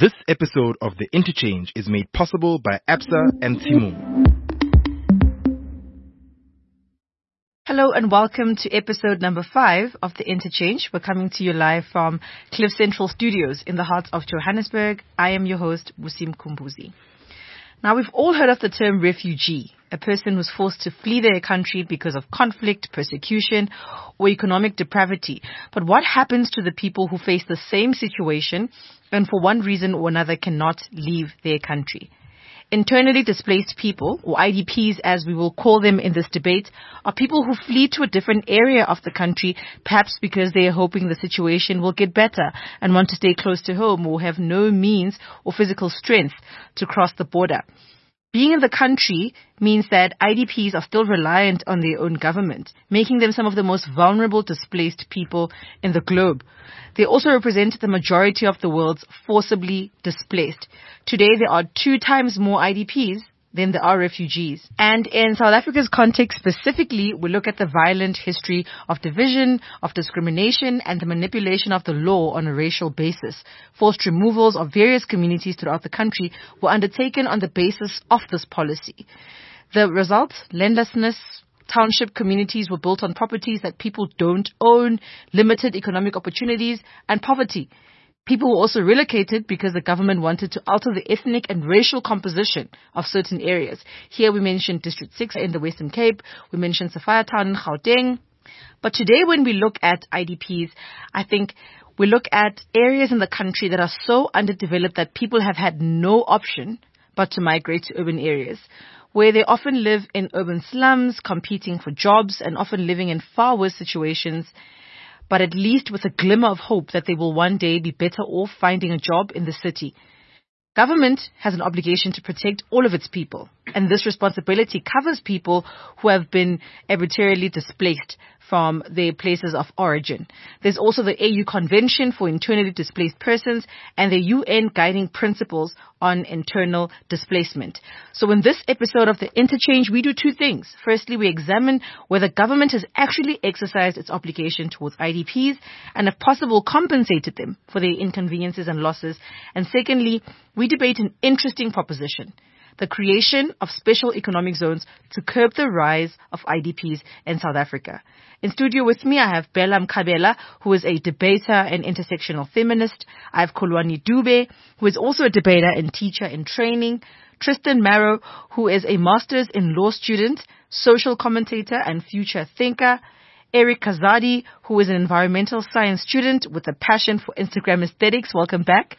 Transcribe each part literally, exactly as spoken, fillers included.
This episode of The Interchange is made possible by Absa and Timoon. Hello and welcome to episode number five of The Interchange. We're coming to you live from Cliff Central Studios in the heart of Johannesburg. I am your host, Busim Kumbuzi. Now, we've all heard of the term refugee, a person who's forced to flee their country because of conflict, persecution, or economic depravity. But what happens to the people who face the same situation and for one reason or another cannot leave their country? Internally displaced people, or I D Ps as we will call them in this debate, are people who flee to a different area of the country, perhaps because they are hoping the situation will get better and want to stay close to home or have no means or physical strength to cross the border. Being in the country means that I D Ps are still reliant on their own government, making them some of the most vulnerable displaced people in the globe. They also represent the majority of the world's forcibly displaced. Today, there are two times more I D Ps than there are refugees. And in South Africa's context specifically, we look at the violent history of division, of discrimination, and the manipulation of the law on a racial basis. Forced removals of various communities throughout the country were undertaken on the basis of this policy. The result, landlessness. Township communities were built on properties that people don't own, limited economic opportunities, and poverty. People were also relocated because the government wanted to alter the ethnic and racial composition of certain areas. Here we mentioned District six in the Western Cape. We mentioned Sophiatown in Gauteng. But today when we look at I D Ps, I think we look at areas in the country that are so underdeveloped that people have had no option but to migrate to urban areas, where they often live in urban slums, competing for jobs and often living in far worse situations, but at least with a glimmer of hope that they will one day be better off finding a job in the city. Government has an obligation to protect all of its people, and this responsibility covers people who have been arbitrarily displaced from their places of origin. There's also the A U Convention for Internally Displaced Persons and the U N Guiding Principles on Internal Displacement. So in this episode of The Interchange, we do two things. Firstly, we examine whether government has actually exercised its obligation towards I D Ps and if possible compensated them for their inconveniences and losses. And secondly, we debate an interesting proposition: the creation of special economic zones to curb the rise of I D Ps in South Africa. In studio with me, I have Bella Mkhabela, who is a debater and intersectional feminist. I have Kholwane Dube, who is also a debater and teacher in training. Tristan Marrow, who is a master's in law student, social commentator and future thinker. Eric Kazadi, who is an environmental science student with a passion for Instagram aesthetics. Welcome back.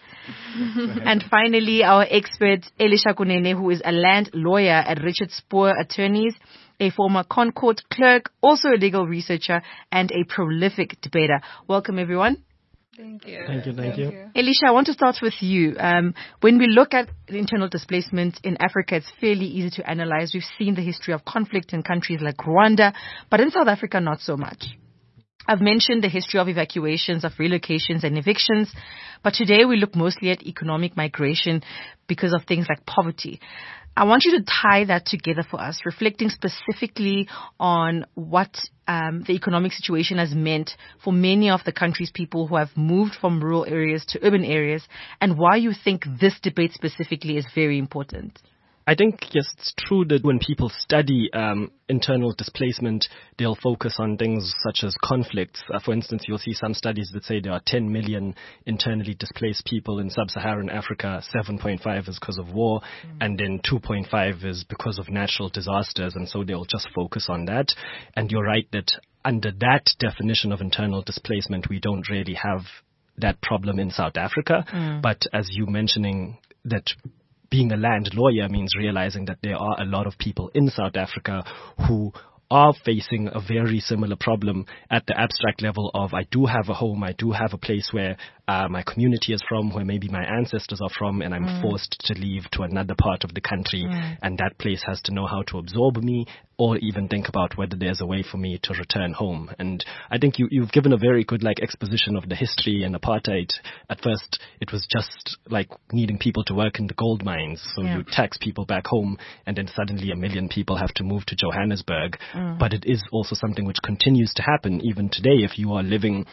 And finally, our expert, Elisha Kunene, who is a land lawyer at Richard Spoor Attorneys, a former Concord clerk, also a legal researcher, and a prolific debater. Welcome, everyone. Thank you. Thank you, thank, thank you. you. Elisha, I want to start with you. Um, when we look at internal displacement in Africa, it's fairly easy to analyze. We've seen the history of conflict in countries like Rwanda, but in South Africa, not so much. I've mentioned the history of evacuations, of relocations and evictions, but today we look mostly at economic migration because of things like poverty. I want you to tie that together for us, reflecting specifically on what um, the economic situation has meant for many of the country's people who have moved from rural areas to urban areas, and why you think this debate specifically is very important. I think, yes, it's true that when people study um, internal displacement, they'll focus on things such as conflicts. Uh, for instance, you'll see some studies that say there are ten million internally displaced people in sub-Saharan Africa. seven point five is because of war, mm. and then two point five is because of natural disasters. And so they'll just focus on that. And you're right that under that definition of internal displacement, we don't really have that problem in South Africa. Mm. But as you mentioning that being a land lawyer means realizing that there are a lot of people in South Africa who are facing a very similar problem at the abstract level of I do have a home, I do have a place where uh, my community is from, where maybe my ancestors are from, and I'm mm. forced to leave to another part of the country, mm. and that place has to know how to absorb me or even think about whether there's a way for me to return home. And I think you, you've given a very good like exposition of the history and apartheid. At first, it was just like needing people to work in the gold mines. So yeah. you tax people back home, and then suddenly a million people have to move to Johannesburg. Mm. But it is also something which continues to happen even today. If you are living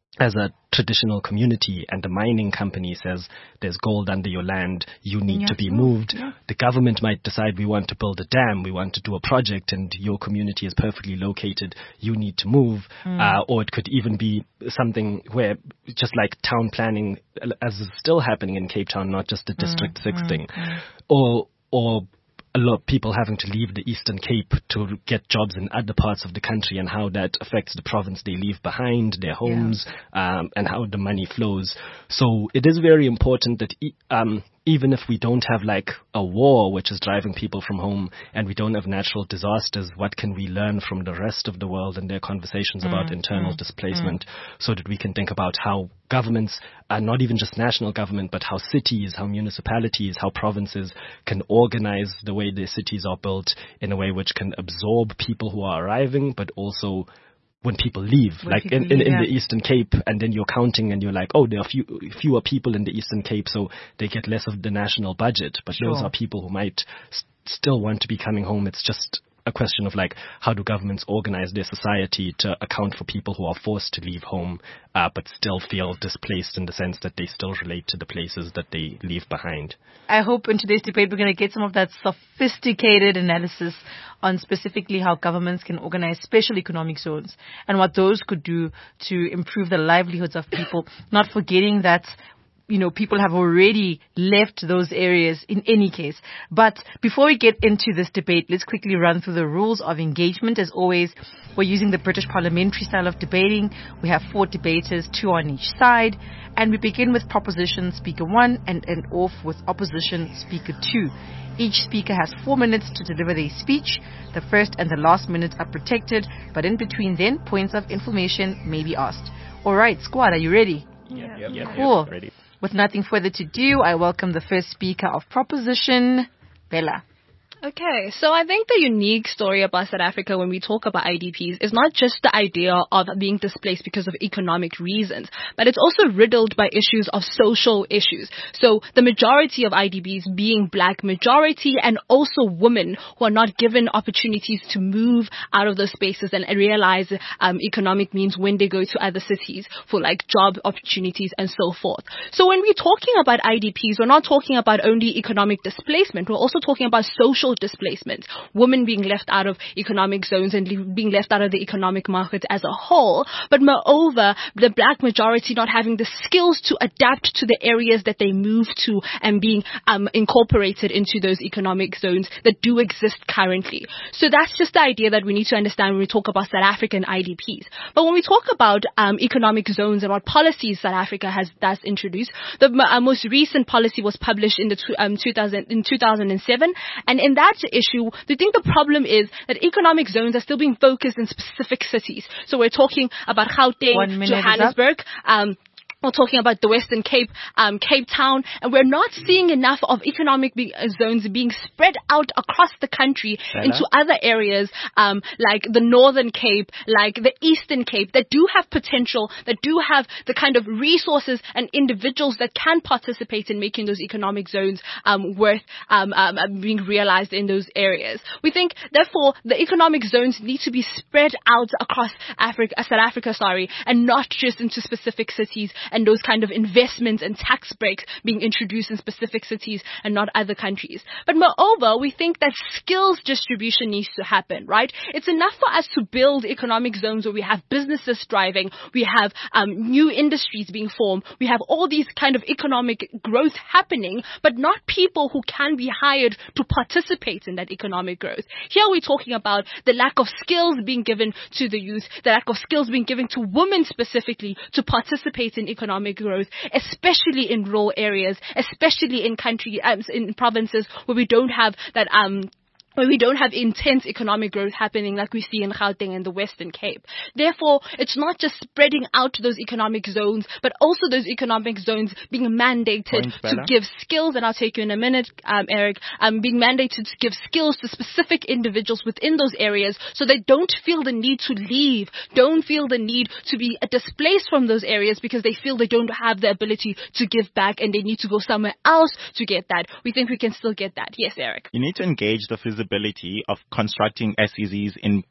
as a traditional community and a mining company says there's gold under your land, you need to be moved. Yeah. The government might decide we want to build a dam, we want to do a project, and your community is perfectly located, you need to move. Mm. Uh, or it could even be something where, just like town planning, as is still happening in Cape Town, not just the District mm. six mm. thing, mm. or or a lot of people having to leave the Eastern Cape to get jobs in other parts of the country, and how that affects the province they leave behind, their homes, yeah. um, and how the money flows. So it is very important that e- um, even if we don't have like a war which is driving people from home, and we don't have natural disasters, what can we learn from the rest of the world and their conversations mm, about internal mm, displacement mm. so that we can think about how governments, uh, not even just national government, but how cities, how municipalities, how provinces can organize the way their cities are built in a way which can absorb people who are arriving, but also when people leave, when like people in, in, leave, in yeah. the Eastern Cape, and then you're counting and you're like, oh, there are few, fewer people in the Eastern Cape, so they get less of the national budget. But sure. those are people who might st- still want to be coming home. It's just a question of like, how do governments organize their society to account for people who are forced to leave home, uh, but still feel displaced in the sense that they still relate to the places that they leave behind. I hope in today's debate we're going to get some of that sophisticated analysis on specifically how governments can organize special economic zones and what those could do to improve the livelihoods of people, not forgetting that you know, people have already left those areas in any case. But before we get into this debate, let's quickly run through the rules of engagement. As always, we're using the British parliamentary style of debating. We have four debaters, two on each side. And we begin with proposition speaker one and end off with opposition speaker two. Each speaker has four minutes to deliver their speech. The first and the last minute are protected, but in between then, points of information may be asked. All right, squad, are you ready? Yeah. Yep, yep, cool. Yep, ready. With nothing further to do, I welcome the first speaker of proposition, Bella. Okay, so I think the unique story about South Africa when we talk about I D Ps is not just the idea of being displaced because of economic reasons, but it's also riddled by issues of social issues. So the majority of I D Ps being black majority and also women who are not given opportunities to move out of those spaces and realize um, economic means when they go to other cities for like job opportunities and so forth. So when we're talking about I D Ps, we're not talking about only economic displacement, we're also talking about social displacement, women being left out of economic zones and le- being left out of the economic market as a whole, but moreover, the black majority not having the skills to adapt to the areas that they move to and being um, incorporated into those economic zones that do exist currently. So that's just the idea that we need to understand when we talk about South African I D Ps. But when we talk about um, economic zones and what policies South Africa has thus introduced, the uh, most recent policy was published in the t- um, two thousand in two thousand seven, and in that issue, they think the problem is that economic zones are still being focused in specific cities. So we're talking about Gauteng, Johannesburg, um, we're talking about the Western Cape, um, Cape Town, and we're not seeing enough of economic be- uh, zones being spread out across the country Bella? into other areas, um, like the Northern Cape, like the Eastern Cape, that do have potential, that do have the kind of resources and individuals that can participate in making those economic zones um, worth um, um, being realized in those areas. We think, therefore, the economic zones need to be spread out across Africa, uh, South Africa, sorry, and not just into specific cities, and those kind of investments and tax breaks being introduced in specific cities and not other countries. But moreover, we think that skills distribution needs to happen, right? It's enough for us to build economic zones where we have businesses thriving, we have um, new industries being formed, we have all these kind of economic growth happening, but not people who can be hired to participate in that economic growth. Here we're talking about the lack of skills being given to the youth, the lack of skills being given to women specifically to participate in economic economic growth, especially in rural areas, especially in country, um, in provinces where we don't have that, um, where we don't have intense economic growth happening like we see in Gauteng and the Western Cape. Therefore, it's not just spreading out those economic zones, but also those economic zones being mandated Points, to Bella. give skills, and I'll take you in a minute, um, Eric, um, being mandated to give skills to specific individuals within those areas so they don't feel the need to leave, don't feel the need to be displaced from those areas because they feel they don't have the ability to give back and they need to go somewhere else to get that. We think we can still get that. Yes, Eric. You need to engage the feasibility of constructing S E Zs in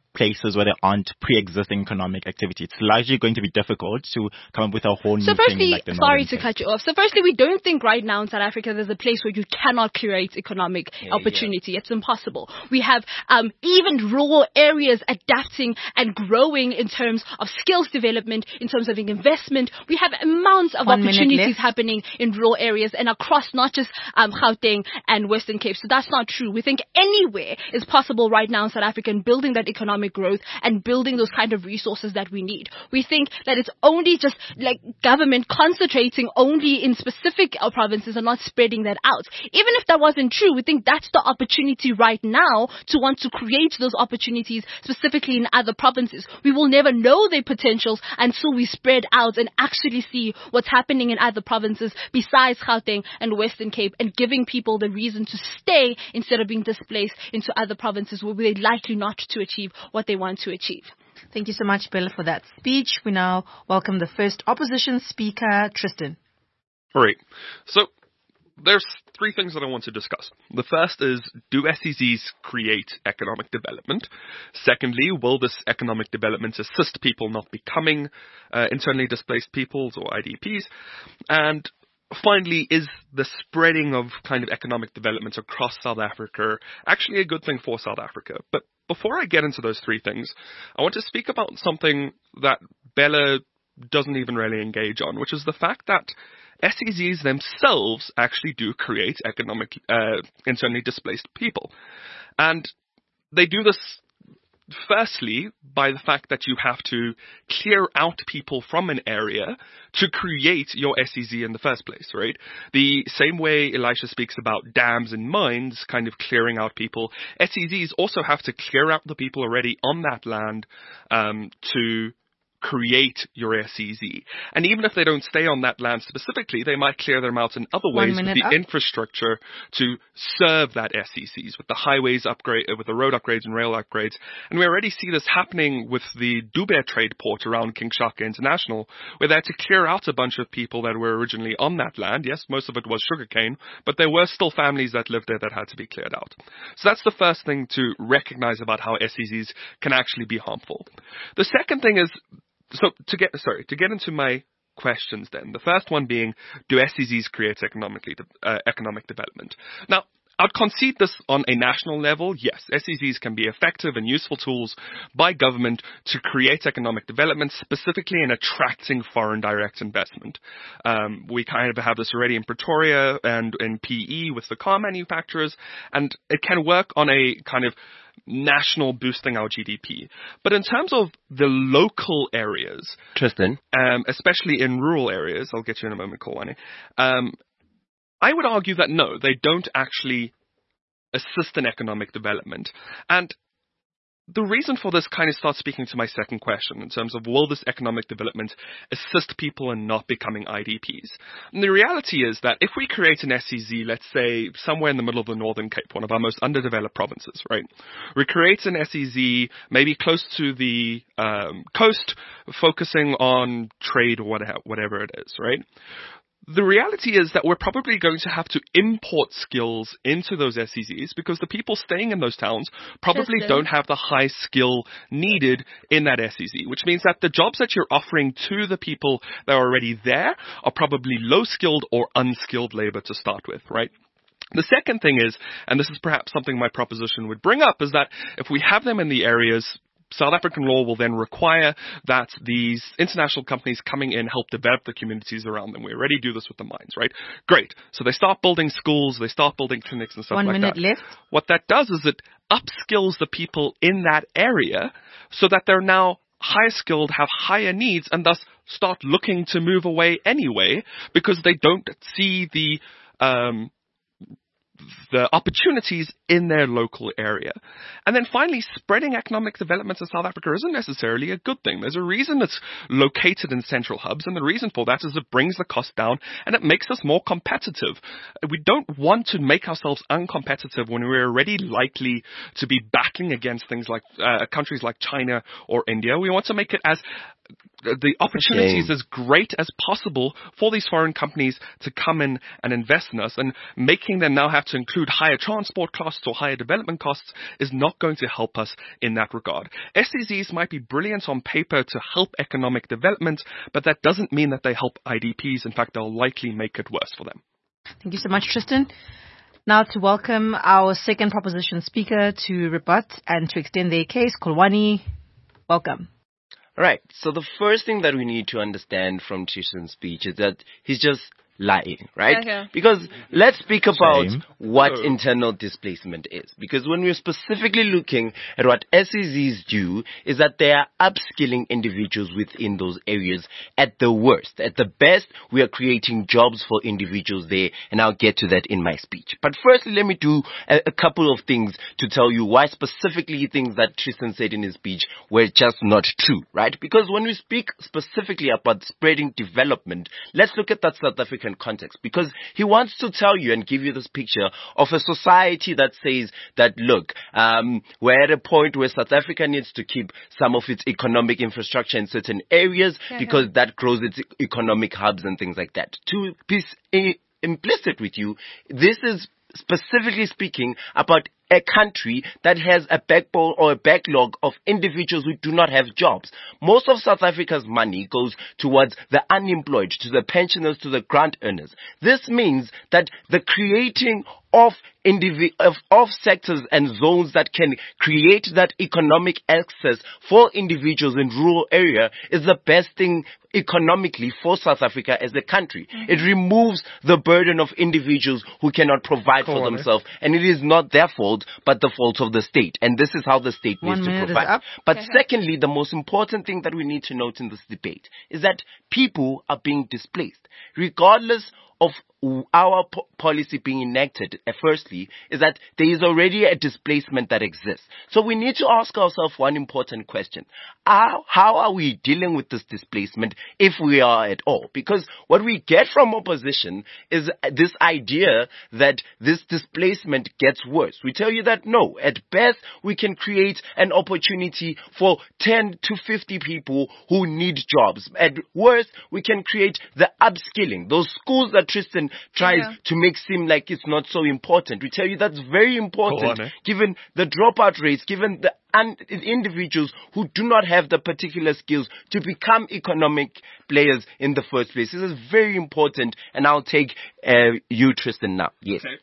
places where there aren't pre-existing economic activity. It's largely going to be difficult to come up with a whole new so firstly, thing like the sorry northern to place. cut you off. So firstly, we don't think right now in South Africa there's a place where you cannot create economic Yeah, opportunity. It's impossible. We have um, even rural areas adapting and growing in terms of skills development, in terms of investment. We have amounts of One minute opportunities left. happening in rural areas and across not just um, Gauteng and Western Cape. So that's not true. We think anywhere is possible right now in South Africa in building that economic growth and building those kind of resources that we need. We think that it's only just like government concentrating only in specific uh, provinces and not spreading that out. Even if that wasn't true, we think that's the opportunity right now to want to create those opportunities specifically in other provinces. We will never know their potentials until we spread out and actually see what's happening in other provinces besides Gauteng and Western Cape, and giving people the reason to stay instead of being displaced into other provinces where they're likely not to achieve what they want to achieve. Thank you so much, Bill, for that speech. We now welcome the first opposition speaker, Tristan. All right. So there's three things that I want to discuss. The first is, do S E Zs create economic development? Secondly, will this economic development assist people not becoming uh, internally displaced peoples or I D Ps? And finally, is the spreading of kind of economic development across South Africa actually a good thing for South Africa? But before I get into those three things, I want to speak about something that Bella doesn't even really engage on, which is the fact that S E Zs themselves actually do create economic, uh, internally displaced people. And they do this firstly by the fact that you have to clear out people from an area to create your S E Z in the first place, right? The same way Elisha speaks about dams and mines kind of clearing out people, S E Zs also have to clear out the people already on that land um, to create your S E Z. And even if they don't stay on that land specifically, they might clear them out in other ways with the up. infrastructure to serve that S E Zs, with the highways upgrade, with the road upgrades and rail upgrades. And we already see this happening with the Dubai trade port around King Shaka International, where they had to clear out a bunch of people that were originally on that land. Yes, most of it was sugarcane, but there were still families that lived there that had to be cleared out. So that's the first thing to recognize about how S E Zs can actually be harmful. The second thing is, So to get sorry to get into my questions then. The first one being, do S E Zs create economically uh, economic development? Now, I'd concede this on a national level. Yes, S E Zs can be effective and useful tools by government to create economic development, specifically in attracting foreign direct investment. Um, we kind of have this already in Pretoria and in P E with the car manufacturers, and it can work on a kind of national boosting our G D P. But in terms of the local areas, Tristan, um, especially in rural areas, I'll get you in a moment, Kolwane, um, I would argue that no, they don't actually assist in economic development. And the reason for this kind of starts speaking to my second question in terms of, will this economic development assist people in not becoming I D Ps? And the reality is that if we create an S E Z, let's say somewhere in the middle of the Northern Cape, one of our most underdeveloped provinces, right? We create an S E Z maybe close to the um, coast, focusing on trade or whatever, whatever it is, right? The reality is that we're probably going to have to import skills into those S E Zs because the people staying in those towns probably Tristan. don't have the high skill needed in that S E Z, which means that the jobs that you're offering to the people that are already there are probably low skilled or unskilled labor to start with, right? The second thing is, and this is perhaps something my proposition would bring up, is that if we have them in the areas, South African law will then require that these international companies coming in help develop the communities around them. We already do this with the mines, right? Great. So they start building schools, they start building clinics and stuff One like that. minute left. What that does is it upskills the people in that area so that they're now higher skilled, have higher needs, and thus start looking to move away anyway because they don't see the um the opportunities in their local area. And then finally, spreading economic development in South Africa isn't necessarily a good thing. There's a reason it's located in central hubs, and the reason for that is it brings the cost down and it makes us more competitive. We don't want to make ourselves uncompetitive when we're already likely to be battling against things like uh, countries like China or India. We want to make it as the opportunities as great as possible for these foreign companies to come in and invest in us, and making them now have to include higher transport costs or higher development costs is not going to help us in that regard. S E Zs might be brilliant on paper to help economic development, but that doesn't mean that they help I D Ps. In fact, they'll likely make it worse for them. Thank you so much, Tristan. Now to welcome our second proposition speaker to rebut and to extend their case, Kolwani. Welcome. Right. So the first thing that we need to understand from Tristan's speech is that he's just lying, right? Okay. Because let's speak about Same. what Oh. internal displacement is. Because when we're specifically looking at what S E Zs do, is that they are upskilling individuals within those areas at the worst. At the best, we are creating jobs for individuals there, and I'll get to that in my speech. But firstly, let me do a, a couple of things to tell you why specifically things that Tristan said in his speech were just not true, right? Because when we speak specifically about spreading development, let's look at that South African context, because he wants to tell you and give you this picture of a society that says that, look, um, we're at a point where South Africa needs to keep some of its economic infrastructure in certain areas Yeah, because yeah. that grows its e- economic hubs and things like that. To be s- implicit with you, this is specifically speaking about a country that has a backbone or a backlog of individuals who do not have jobs. Most of South Africa's money goes towards the unemployed, to the pensioners, to the grant earners. This means that the creating of indivi- of, of sectors and zones that can create that economic access for individuals in rural area is the best thing economically for South Africa as a country. Mm-hmm. It removes the burden of individuals who cannot provide Go for on, eh? themselves, and it is not their fault, but the fault of the state. And this is how the state One needs to minute is provide. up. But Okay. secondly, the most important thing that we need to note in this debate is that people are being displaced, regardless of our po- policy being enacted, uh, firstly, is that there is already a displacement that exists. So we need to ask ourselves one important question. How, how are we dealing with this displacement if we are at all? Because what we get from opposition is this idea that this displacement gets worse. We tell you that no, at best we can create an opportunity for ten to fifty people who need jobs. At worst, we can create the upskilling, those schools that Tristan tries Yeah. to make seem like it's not so important. We tell you that's very important, Go on, eh? given the dropout rates, given the un- individuals who do not have the particular skills to become economic players in the first place. This is very important, and I'll take uh, you, Tristan, now. Yes. Okay.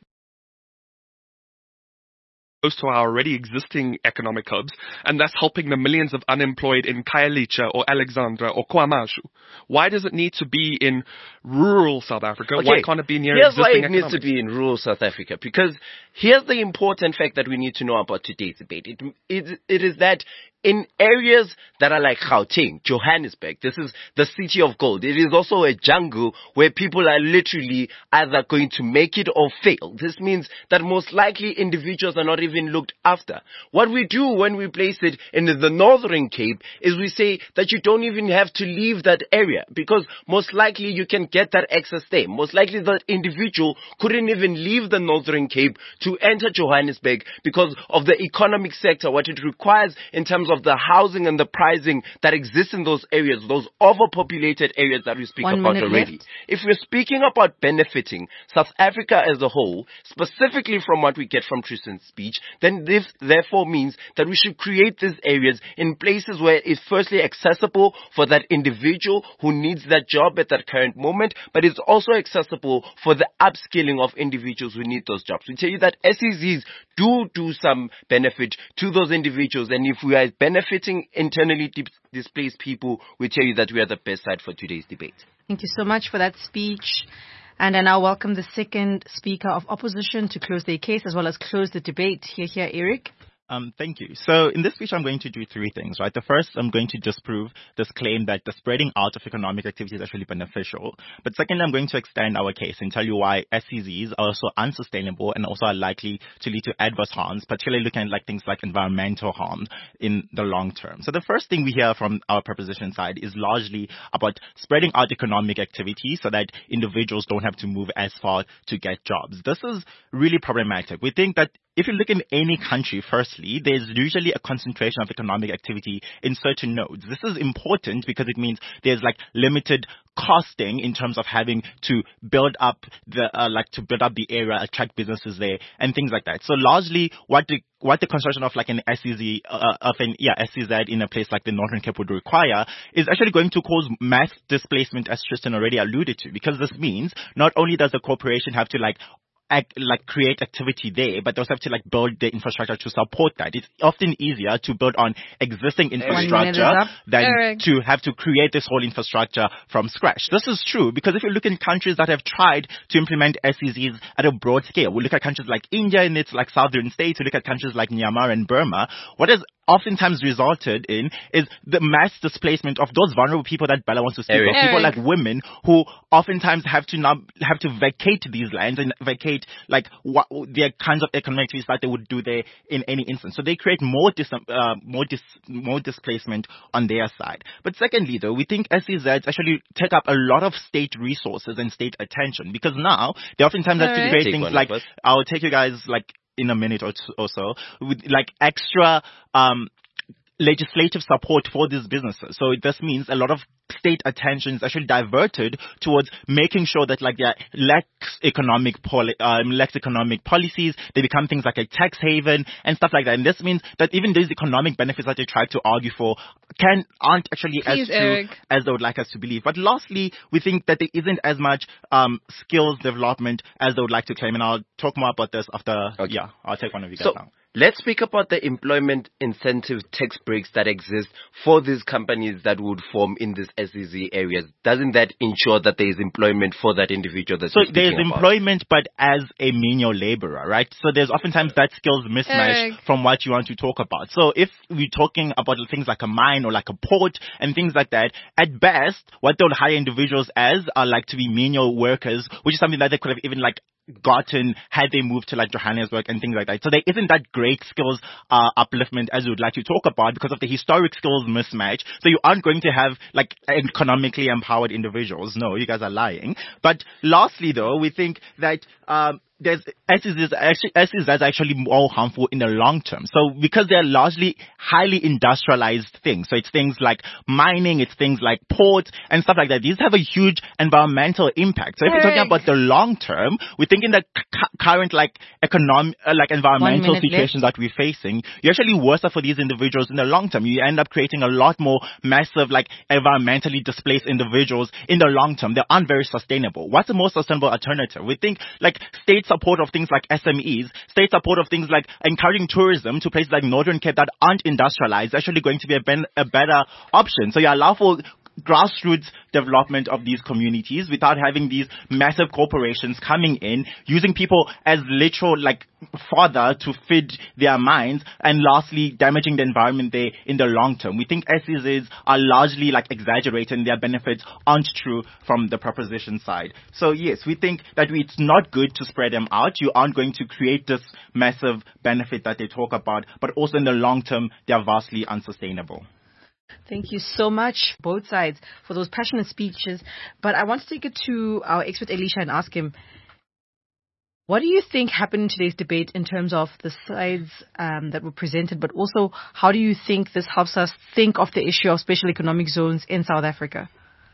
To our already existing economic hubs, and that's helping the millions of unemployed in Khayelitsha or Alexandra or KwaMashu. Why does it need to be in rural South Africa? Why can't it be near Here's why existing it needs to economics? be in rural South Africa. Because here's the important fact that we need to know about today's debate. It, it, it is that in areas that are like Gauteng, Johannesburg, this is the city of gold. It is also a jungle where people are literally either going to make it or fail. This means that most likely individuals are not even looked after. What we do when we place it in the Northern Cape is we say that you don't even have to leave that area, because most likely you can get that access there. Most likely that individual couldn't even leave the Northern Cape to enter Johannesburg because of the economic sector, what it requires in terms of the housing and the pricing that exists in those areas, those overpopulated areas that we speak One about minute already. left. If we're speaking about benefiting South Africa as a whole, specifically from what we get from Tristan's speech, then this therefore means that we should create these areas in places where it's firstly accessible for that individual who needs that job at that current moment, but it's also accessible for the upskilling of individuals who need those jobs. We tell you that S E Zs do do some benefit to those individuals, and if we are benefiting internally dis- displaced people, we tell you that we are the best side for today's debate. Thank you so much for that speech. And I now welcome the second speaker of opposition to close their case as well as close the debate. Here, here, Eric. Um, thank you. So in this speech, I'm going to do three things, right? The first, I'm going to disprove this claim that the spreading out of economic activity is actually beneficial. But second, I'm going to extend our case and tell you why S E Zs are also unsustainable and also are likely to lead to adverse harms, particularly looking at like things like environmental harm in the long term. So the first thing we hear from our proposition side is largely about spreading out economic activity so that individuals don't have to move as far to get jobs. This is really problematic. We think that if you look in any country, firstly, there's usually a concentration of economic activity in certain nodes. This is important because it means there's like limited costing in terms of having to build up the uh, like to build up the area, attract businesses there, and things like that. So largely, what the what the construction of like an S E Z uh, of an yeah S E Z in a place like the Northern Cape would require is actually going to cause mass displacement, as Tristan already alluded to, because this means not only does the corporation have to like Act, like create activity there, but they also have to like build the infrastructure to support that. It's often easier to build on existing infrastructure than Eric. to have to create this whole infrastructure from scratch. This is true because if you look in countries that have tried to implement S E Zs at a broad scale, we look at countries like India and its like southern states, we look at countries like Myanmar and Burma, what is oftentimes resulted in is the mass displacement of those vulnerable people that Bella wants to speak Eric. of. People Eric. like women who oftentimes have to now have to vacate these lands and vacate like what their kinds of economic activities that they would do there in any instance. So they create more dis, uh, more dis, more displacement on their side. But secondly, though, we think S E Zs actually take up a lot of state resources and state attention because now they oftentimes have to Alright. create Take things one like of us. I'll take you guys like in a minute or, two or so with like extra um legislative support for these businesses. So this means a lot of state attention is actually diverted towards making sure that like there lax economic poli- um, lax economic policies, they become things like a tax haven and stuff like that. And this means that even these economic benefits that they try to argue for can aren't actually Please, as true Eric. as they would like us to believe. But lastly, we think that there isn't as much um, skills development as they would like to claim. And I'll talk more about this after. Okay. Yeah, I'll take one of you guys So now. let's speak about the employment incentive tax breaks that exist for these companies that would form in these S E Z areas. Doesn't that ensure that there is employment for that individual that So you're there's speaking about? employment, but as a menial laborer, right? So there's oftentimes that skills mismatch Eric. from what you want to talk about. So if we're talking about things like a mine or like a port and things like that, at best, what they'll hire individuals as are like to be menial workers, which is something that they could have even like gotten had they moved to like Johannesburg and things like that. So there isn't that great skills uh, upliftment as we would like to talk about because of the historic skills mismatch. So you aren't going to have like economically empowered individuals. No, you guys are lying. But lastly though, we think that um, there's S E Zs actually, S E Zs are actually more harmful in the long term. So because they're largely highly industrialized things. So it's things like mining, it's things like ports and stuff like that. These have a huge environmental impact. So if we're talking Eric. about the long term, we think in the cu- current like economic, uh, like environmental minute situations that we're facing, you're actually worse off for these individuals in the long term. You end up creating a lot more massive like environmentally displaced individuals in the long term. They aren't very sustainable. What's the most sustainable alternative? We think like state support of things like S M Es, state support of things like encouraging tourism to places like Northern Cape that aren't industrialized is actually going to be a, ben- a better option. So you allow for grassroots development of these communities without having these massive corporations coming in, using people as literal like fodder to feed their minds, and lastly damaging the environment there in the long term. We think S E Zs are largely like exaggerated and their benefits aren't true from the proposition side. So yes, we think that it's not good to spread them out. You aren't going to create this massive benefit that they talk about, but also in the long term they are vastly unsustainable. Thank you so much, both sides, for those passionate speeches. But I want to take it to our expert Elisha and ask him, what do you think happened in today's debate in terms of the sides um, that were presented, but also how do you think this helps us think of the issue of special economic zones in South Africa?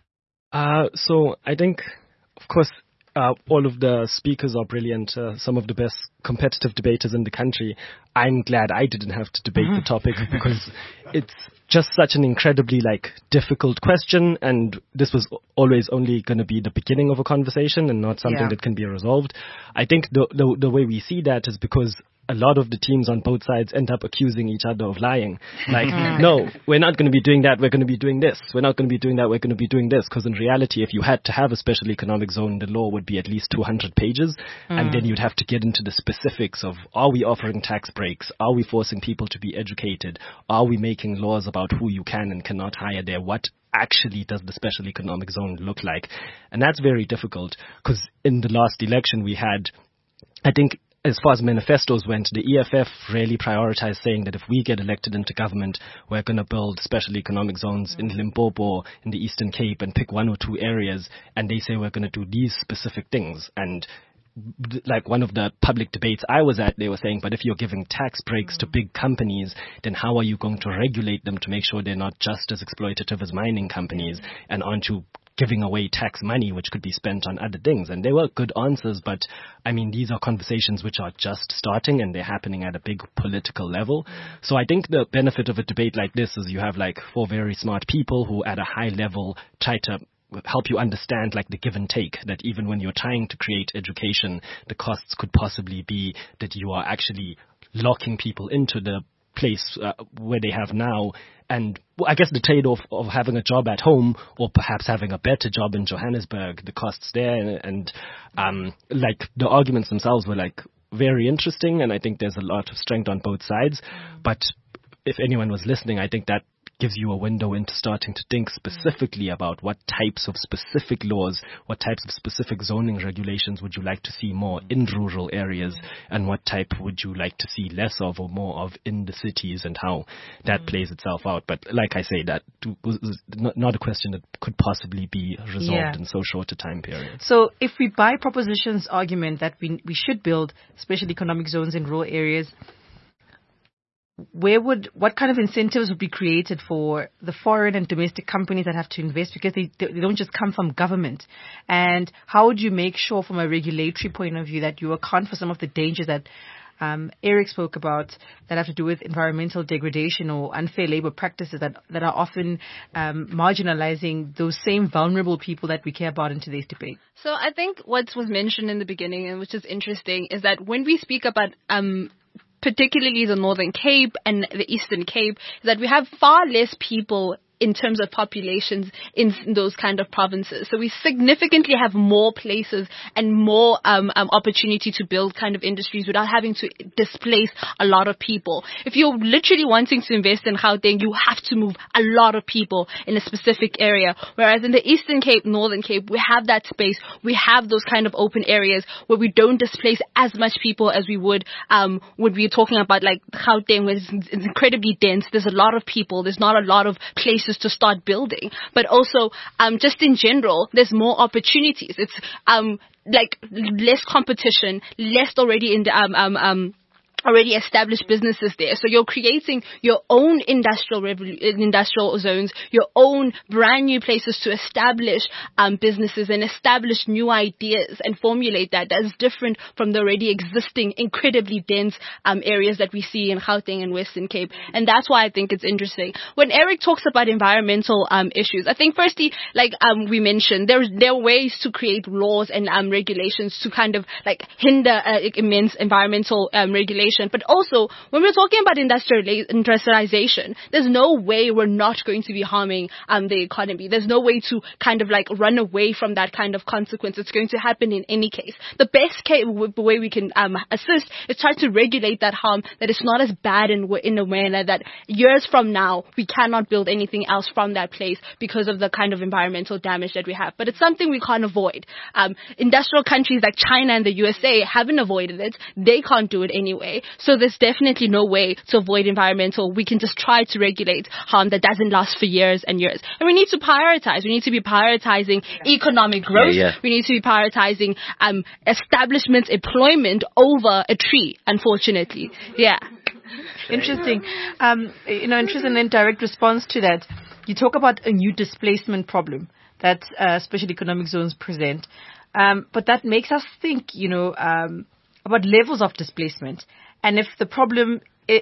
Uh, so I think, of course, uh, all of the speakers are brilliant, uh, some of the best competitive debaters in the country. I'm glad I didn't have to debate the topic because it's just such an incredibly like difficult question, and this was always only going to be the beginning of a conversation and not something Yeah. that can be resolved. I think the, the the way we see that is because a lot of the teams on both sides end up accusing each other of lying. Like, no, we're not going to be doing that, we're going to be doing this. We're not going to be doing that, we're going to be doing this. Because in reality, if you had to have a special economic zone, the law would be at least two hundred pages. And then you'd have to get into the specifics of, are we offering tax breaks? Are we forcing people to be educated? Are we making laws about who you can and cannot hire there? What actually does the special economic zone look like? And that's very difficult because in the last election we had, I think, as far as manifestos went, the E F F really prioritized saying that if we get elected into government, we're going to build special economic zones in Limpopo, in the Eastern Cape, and pick one or two areas, and they say we're going to do these specific things. And like one of the public debates I was at, they were saying, but if you're giving tax breaks to big companies, then how are you going to regulate them to make sure they're not just as exploitative as mining companies? And aren't you giving away tax money, which could be spent on other things? And they were good answers, but I mean, these are conversations which are just starting and they're happening at a big political level. So I think the benefit of a debate like this is you have like four very smart people who at a high level try to help you understand like the give and take, that even when you're trying to create education, the costs could possibly be that you are actually locking people into the place uh, where they have now. And well, I guess the trade-off of having a job at home or perhaps having a better job in Johannesburg, the costs there, and, and um, like the arguments themselves were like very interesting, and I think there's a lot of strength on both sides. But if anyone was listening, I think that gives you a window into starting to think specifically about what types of specific laws, what types of specific zoning regulations would you like to see more in rural areas, and what type would you like to see less of or more of in the cities, and how that plays itself out. But like I say, that was not a question that could possibly be resolved yeah. in so short a time period. So if we buy Proposition's argument that we we should build special economic zones in rural areas, where would, what kind of incentives would be created for the foreign and domestic companies that have to invest, because they, they don't just come from government? And how would you make sure from a regulatory point of view that you account for some of the dangers that um, Eric spoke about that have to do with environmental degradation or unfair labor practices that, that are often um, marginalizing those same vulnerable people that we care about in today's debate? So I think what was mentioned in the beginning, and which is interesting, is that when we speak about um, particularly the Northern Cape and the Eastern Cape, is that we have far less people in terms of populations in those kind of provinces. So we significantly have more places and more um, um, opportunity to build kind of industries without having to displace a lot of people. If you're literally wanting to invest in Gauteng, you have to move a lot of people in a specific area. Whereas in the Eastern Cape, Northern Cape, we have that space. We have those kind of open areas where we don't displace as much people as we would um, when we're talking about like Gauteng, where it's incredibly dense. There's a lot of people. There's not a lot of places to start building, but also um, just in general, there's more opportunities. It's um, like less competition, less already in the um, um, um already established businesses there. So you're creating your own industrial revol- industrial zones, your own brand new places to establish um, businesses and establish new ideas and formulate that. That's different from the already existing incredibly dense um, areas that we see in Gauteng and Western Cape. And that's why I think it's interesting. When Eric talks about environmental um, issues, I think firstly, like um, we mentioned, there, there are ways to create laws and um, regulations to kind of like hinder uh, immense environmental um, regulations. But also, when we're talking about industrial industrialization, there's no way we're not going to be harming um, the economy. There's no way to kind of like run away from that kind of consequence. It's going to happen in any case. The best case, the way we can um, assist is try to regulate that harm, that it's not as bad in, in a manner that years from now, we cannot build anything else from that place because of the kind of environmental damage that we have. But it's something we can't avoid. Um, industrial countries like China and the U S A haven't avoided it. They can't do it anyway. So there's definitely no way to avoid environmental. We can just try to regulate harm that doesn't last for years and years. And we need to prioritize. We need to be prioritizing economic growth. Yeah, yeah. We need to be prioritizing um, establishment, employment over a tree, unfortunately. Yeah. Interesting. Um, you know, interesting in direct response to that, you talk about a new displacement problem that uh, special economic zones present. Um, but that makes us think, you know, um, about levels of displacement. And if the problem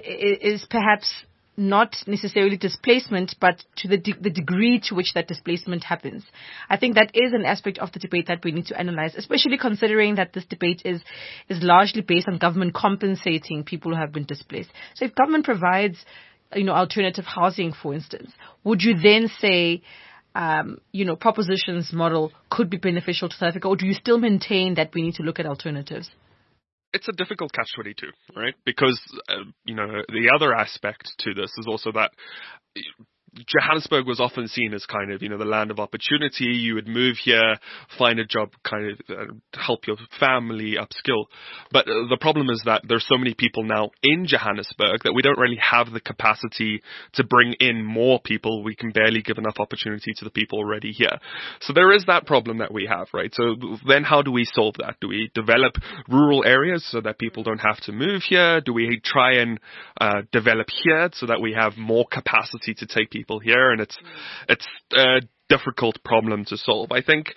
is perhaps not necessarily displacement, but to the de- the degree to which that displacement happens. I think that is an aspect of the debate that we need to analyze, especially considering that this debate is is largely based on government compensating people who have been displaced. So if government provides, you know, alternative housing, for instance, would you then say, um, you know, Proposition's model could be beneficial to South Africa, or do you still maintain that we need to look at alternatives? It's a difficult catch twenty-two, right? Because, uh, you know, the other aspect to this is also that Johannesburg was often seen as kind of, you know, the land of opportunity. You would move here, find a job, kind of uh, help your family upskill. But uh, the problem is that there's so many people now in Johannesburg that we don't really have the capacity to bring in more people. We can barely give enough opportunity to the people already here. So there is that problem that we have, right? So then how do we solve that? Do we develop rural areas so that people don't have to move here? Do we try and uh, develop here so that we have more capacity to take people here? And it's it's a difficult problem to solve. I think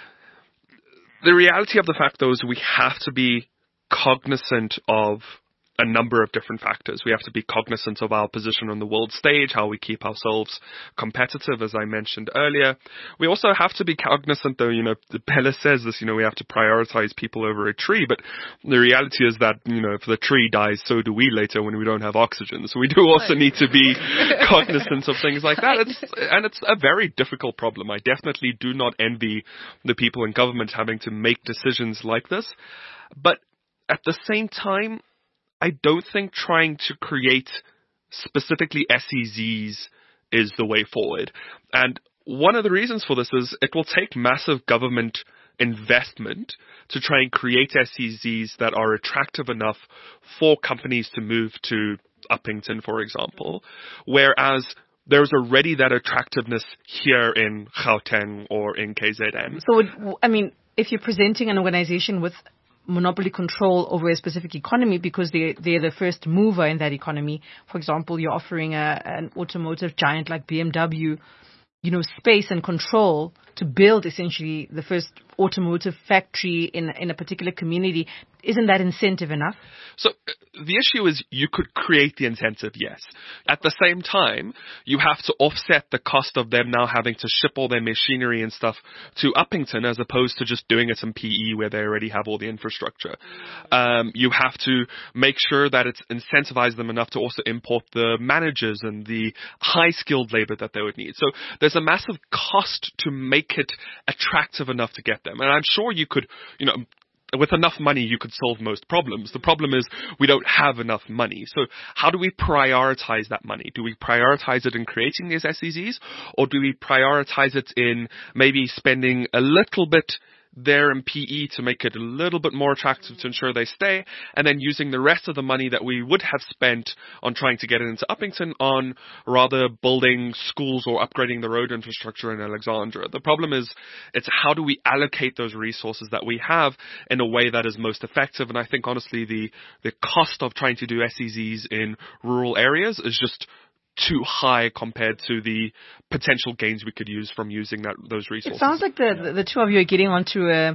the reality of the fact, though, is we have to be cognizant of a number of different factors. We have to be cognizant of our position on the world stage, how we keep ourselves competitive, as I mentioned earlier. We also have to be cognizant, though, you know, Bella says this, you know, we have to prioritize people over a tree, but the reality is that, you know, if the tree dies, so do we later when we don't have oxygen. So we do also need to be cognizant of things like that. It's, and it's a very difficult problem. I definitely do not envy the people in government having to make decisions like this. But at the same time, I don't think trying to create specifically S E Zs is the way forward. And one of the reasons for this is it will take massive government investment to try and create S E Zs that are attractive enough for companies to move to Upington, for example, whereas there's already that attractiveness here in Gauteng or in K Z N. So, I mean, if you're presenting an organization with monopoly control over a specific economy because they, they're the first mover in that economy. For example, you're offering a, an automotive giant like B M W, you know, space and control to build essentially the first automotive factory in, in a particular community. Isn't that incentive enough? So uh, the issue is you could create the incentive, yes. At the same time, you have to offset the cost of them now having to ship all their machinery and stuff to Upington as opposed to just doing it in P E where they already have all the infrastructure. Um, you have to make sure that it's incentivized them enough to also import the managers and the high-skilled labor that they would need. So there's a massive cost to make it attractive enough to get them. And I'm sure you could, you know, with enough money, you could solve most problems. The problem is we don't have enough money. So how do we prioritize that money? Do we prioritize it in creating these S E Zs, or do we prioritize it in maybe spending a little bit there in P E to make it a little bit more attractive to ensure they stay, and then using the rest of the money that we would have spent on trying to get it into Upington on rather building schools or upgrading the road infrastructure in Alexandra? The problem is it's how do we allocate those resources that we have in a way that is most effective. And I think honestly the, the cost of trying to do S E Zs in rural areas is just too high compared to the potential gains we could use from using that those resources. It sounds like the the, the two of you are getting onto a,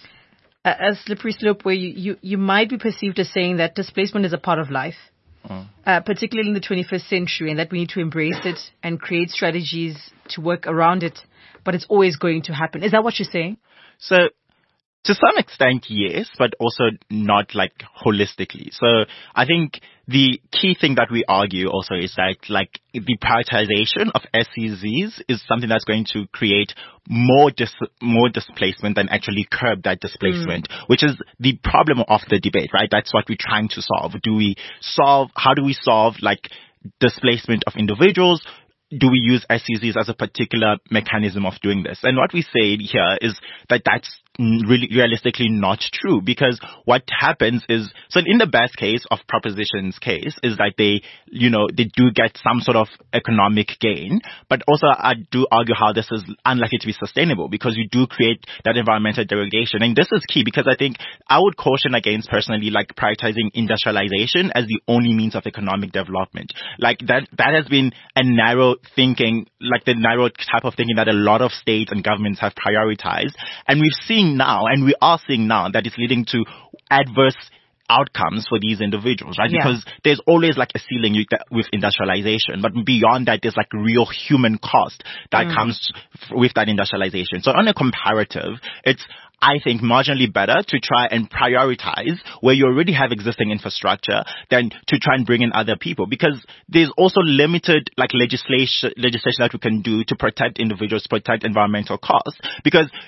a, a slippery slope where you, you, you might be perceived as saying that displacement is a part of life, mm. uh, particularly in the twenty-first century, and that we need to embrace it and create strategies to work around it, but it's always going to happen. Is that what you're saying? So, to some extent, yes, but also not like holistically. So I think the key thing that we argue also is that like the prioritization of S E Zs is something that's going to create more dis- more displacement than actually curb that displacement, mm. which is the problem of the debate, right? That's what we're trying to solve. Do we solve, how do we solve like displacement of individuals? Do we use S E Zs as a particular mechanism of doing this? And what we say here is that that's really realistically not true, because what happens is, so in the best case of proposition's case is that they, you know, they do get some sort of economic gain, but also I do argue how this is unlikely to be sustainable because you do create that environmental degradation. And this is key because I think I would caution against personally like prioritizing industrialization as the only means of economic development. Like that, that has been a narrow thinking, like the narrow type of thinking that a lot of states and governments have prioritized. And we've seen now, and we are seeing now, that it's leading to adverse outcomes for these individuals, right? Yeah. Because there's always like a ceiling with industrialization, but beyond that, there's like real human cost that mm. comes with that industrialization. So on a comparative, it's, I think, marginally better to try and prioritize where you already have existing infrastructure than to try and bring in other people, because there's also limited like legislation legislation that we can do to protect individuals, protect environmental costs, because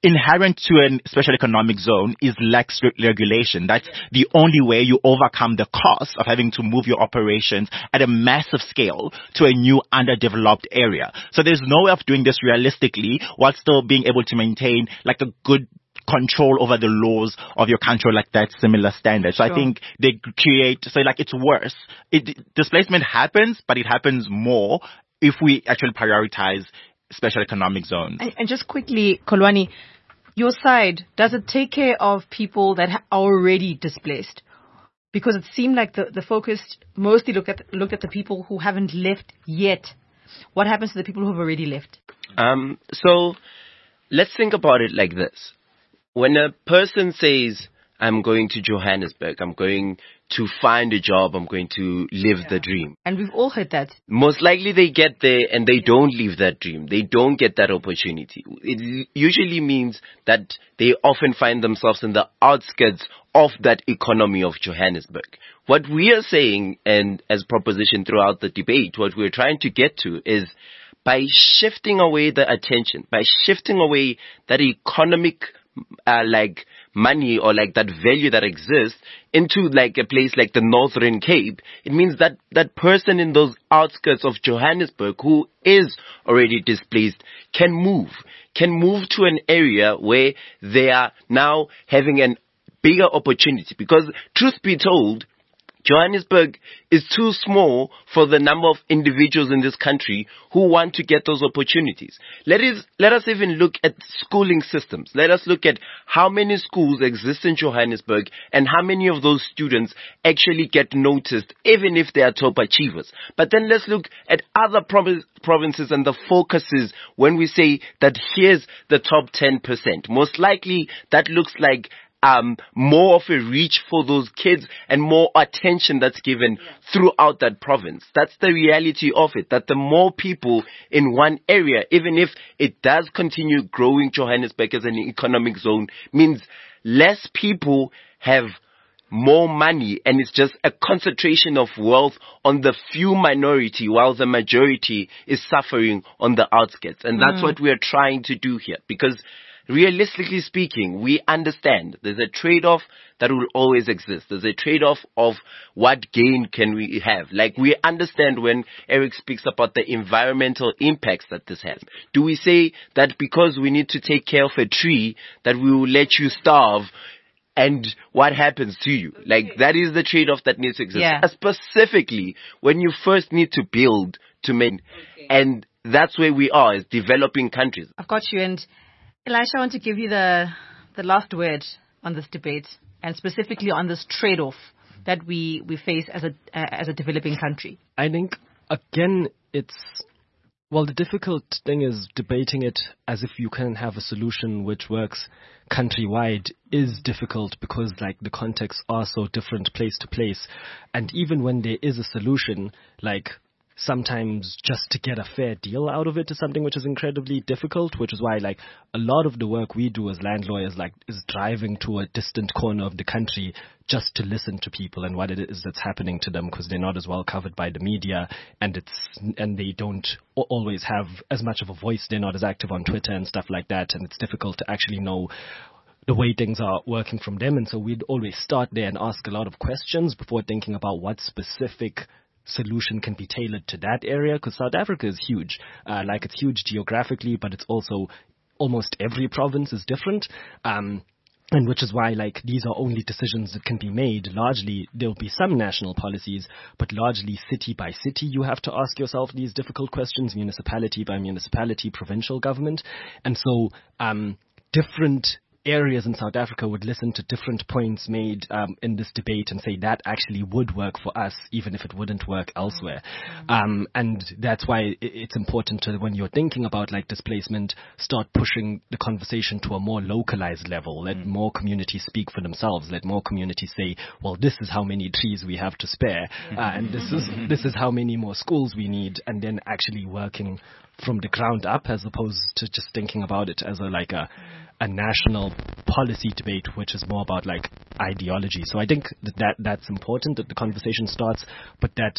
inherent to a special economic zone is lax re- regulation. That's the only way you overcome the cost of having to move your operations at a massive scale to a new underdeveloped area. So there's no way of doing this realistically while still being able to maintain like a good control over the laws of your country, like that similar standard. So sure. I think they create, so like it's worse. It, displacement happens, but it happens more if we actually prioritize special economic zones. And, and just quickly, Kolwani, your side, does it take care of people that are already displaced? Because it seemed like the, the focus mostly looked at, looked at the people who haven't left yet. What happens to the people who have already left? Um, so let's think about it like this. When a person says, I'm going to Johannesburg, I'm going to find a job, I'm going to live yeah. the dream. And we've all heard that. Most likely they get there and they don't live that dream. They don't get that opportunity. It usually means that they often find themselves in the outskirts of that economy of Johannesburg. What we are saying, and as proposition throughout the debate, what we're trying to get to is by shifting away the attention, by shifting away that economic Uh, like money or like that value that exists into like a place like the Northern Cape, it means that that person in those outskirts of Johannesburg who is already displaced can move, can move to an area where they are now having a bigger opportunity. Because truth be told, Johannesburg is too small for the number of individuals in this country who want to get those opportunities. Let us, let us even look at schooling systems. Let us look at how many schools exist in Johannesburg and how many of those students actually get noticed, even if they are top achievers. But then let's look at other prov- provinces and the focuses when we say that here's the top ten percent. Most likely that looks like Um, more of a reach for those kids and more attention that's given yeah. throughout that province. That's the reality of it, that the more people in one area, even if it does continue growing Johannesburg as an economic zone, means less people have more money, and it's just a concentration of wealth on the few minority while the majority is suffering on the outskirts. And that's mm. what we are trying to do here, because realistically speaking, we understand there's a trade-off that will always exist. There's a trade-off of what gain can we have. Like, we understand when Eric speaks about the environmental impacts that this has. Do we say that because we need to take care of a tree that we will let you starve, and what happens to you? Like, that is the trade-off that needs to exist. Yeah. Uh, specifically, when you first need to build to make, okay. and that's where we are, as developing countries. I've got you, and Elisha, I want to give you the the last word on this debate, and specifically on this trade-off that we, we face as a uh, as a developing country. I think, again, it's, well, the difficult thing is debating it as if you can have a solution which works countrywide is difficult, because like the contexts are so different place to place. And even when there is a solution, like sometimes just to get a fair deal out of it is something which is incredibly difficult, which is why like a lot of the work we do as land lawyers like is driving to a distant corner of the country just to listen to people and what it is that's happening to them, because they're not as well covered by the media, and it's and they don't always have as much of a voice. They're not as active on Twitter and stuff like that, and it's difficult to actually know the way things are working from them. And so we'd always start there and ask a lot of questions before thinking about what specific solution can be tailored to that area, because South Africa is huge. Uh, like, it's huge geographically, but it's also almost every province is different. Um, and which is why, like, these are only decisions that can be made. Largely, there'll be some national policies, but largely city by city, you have to ask yourself these difficult questions, municipality by municipality, provincial government. And so, um, different areas in South Africa would listen to different points made um, in this debate and say that actually would work for us, even if it wouldn't work elsewhere. Um, and that's why it's important to, when you're thinking about like displacement, start pushing the conversation to a more localized level. Let mm. more communities speak for themselves. Let more communities say, well, this is how many trees we have to spare, uh, and this is this is how many more schools we need, and then actually working from the ground up, as opposed to just thinking about it as a like a a national policy debate, which is more about like ideology. So I think that, that that's important, that the conversation starts, but that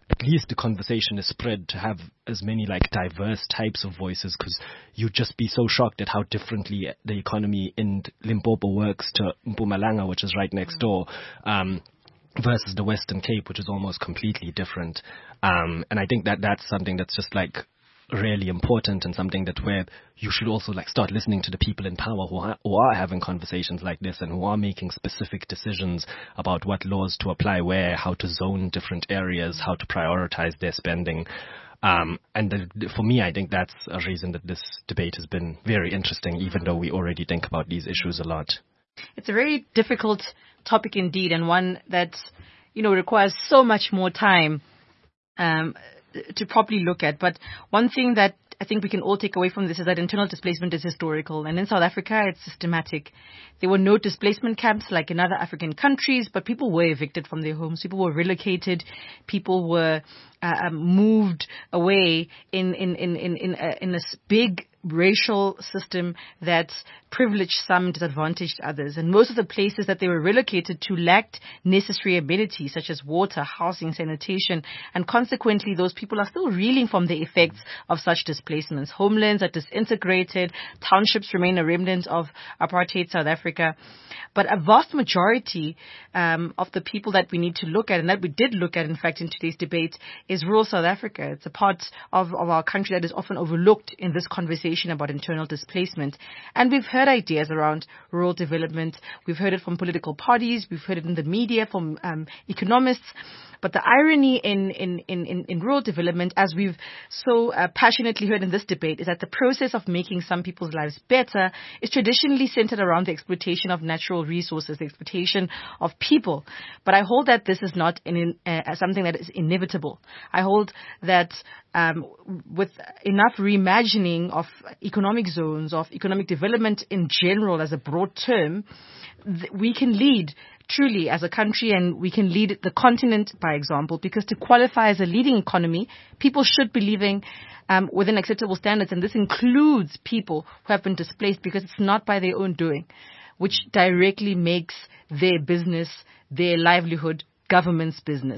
at least the conversation is spread to have as many like diverse types of voices, because you'd just be so shocked at how differently the economy in Limpopo works to Mpumalanga, which is right next door, um, versus the Western Cape, which is almost completely different. Um, and I think that that's something that's just like really important, and something that where you should also like start listening to the people in power who are, who are having conversations like this and who are making specific decisions about what laws to apply where, how to zone different areas, how to prioritize their spending. Um, and the, for me, I think that's a reason that this debate has been very interesting, even though we already think about these issues a lot. It's a very difficult topic indeed, and one that, you know, requires so much more time um, to properly look at. But one thing that I think we can all take away from this is that internal displacement is historical, and in South Africa it's systematic. There were no displacement camps like in other African countries, but people were evicted from their homes. People were relocated. People were uh, moved away in in in in in a, in a big racial system that privileged some, disadvantaged others. And most of the places that they were relocated to lacked necessary amenities such as water, housing, sanitation, and consequently those people are still reeling from the effects of such displacements. Homelands are disintegrated, townships remain a remnant of apartheid South Africa. But a vast majority um, of the people that we need to look at, and that we did look at in fact in today's debate, is rural South Africa. It's a part of, of our country that is often overlooked in this conversation about internal displacement. And we've heard ideas around rural development. We've heard it from political parties. We've heard it in the media from um, economists. But the irony in, in, in, in rural development, as we've so uh, passionately heard in this debate, is that the process of making some people's lives better is traditionally centered around the exploitation of natural resources, the exploitation of people. But I hold that this is not in, uh, something that is inevitable. I hold that um, with enough reimagining of economic zones, of economic development in general as a broad term, th- we can lead truly as a country, and we can lead the continent by example, because to qualify as a leading economy, people should be living um, within acceptable standards, and this includes people who have been displaced, because it's not by their own doing, which directly makes their business, their livelihood, government's business.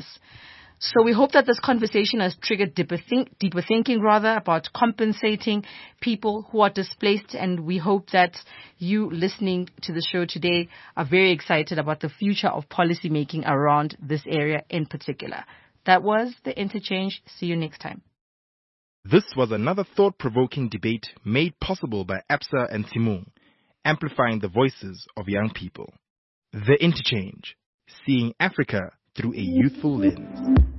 So we hope that this conversation has triggered deeper, think, deeper thinking rather about compensating people who are displaced, and we hope that you listening to the show today are very excited about the future of policy making around this area in particular. That was The Interchange. See you next time. This was another thought-provoking debate made possible by Absa and Timon, amplifying the voices of young people. The Interchange, seeing Africa through a youthful lens.